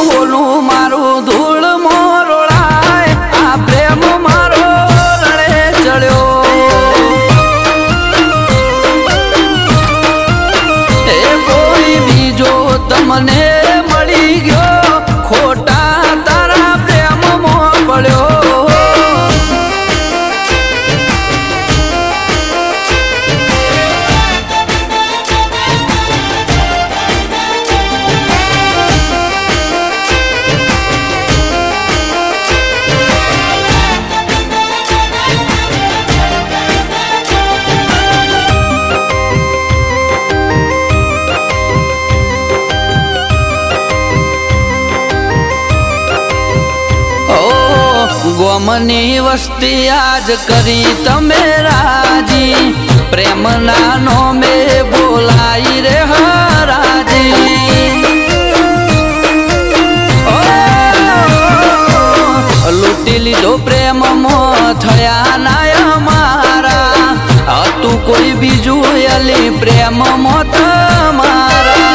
હોલું મારું ધૂળ મોરોળાય આ પ્રેમ મારો રણે ચડ્યો એ કોઈ બીજો તમને મળી ગયો ખોટા તારા પ્રેમમાં પડ્યો ગોમની વસ્તી આજ કરી તમે રાજી પ્રેમના નોમે બોલાઈ રે હરાજી લૂંટી લીધો પ્રેમમાં થયા નાય મારા હતું કોઈ બીજું અલી પ્રેમમાં તમારા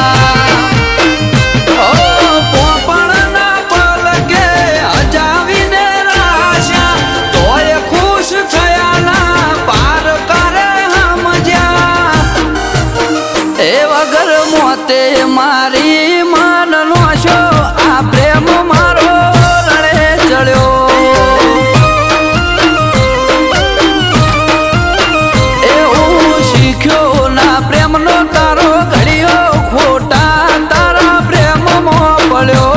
મોતે મારી માનનો છો આ પ્રેમ મારો રણે ચડ્યો એવું શીખ્યો ના પ્રેમનો તારો ઘડ્યો ખોટા તારા પ્રેમમાં પડ્યો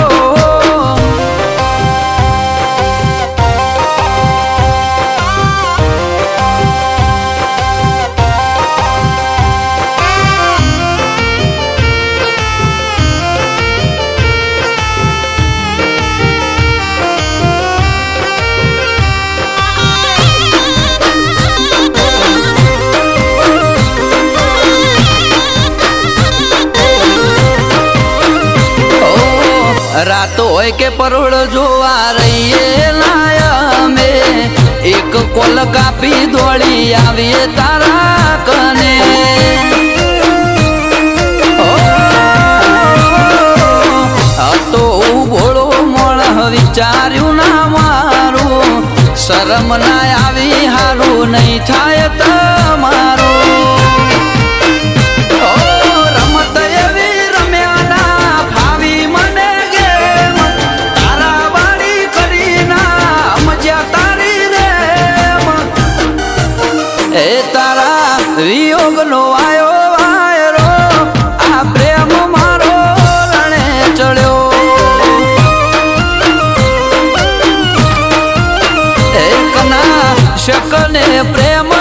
રાતો હોય કે પરોળ જોવા રહીએ લાયા અમે એક કોલ કાપી દોડી આવીએ તારા કને તો ભોળો મોળ વિચાર્યું ના મારું શરમ ના આવી હારું નહીં થાય તમારું વિયોગ નો આયો વાયરો આ પ્રેમ મારો રણે ચડ્યો એક ના શકને પ્રેમ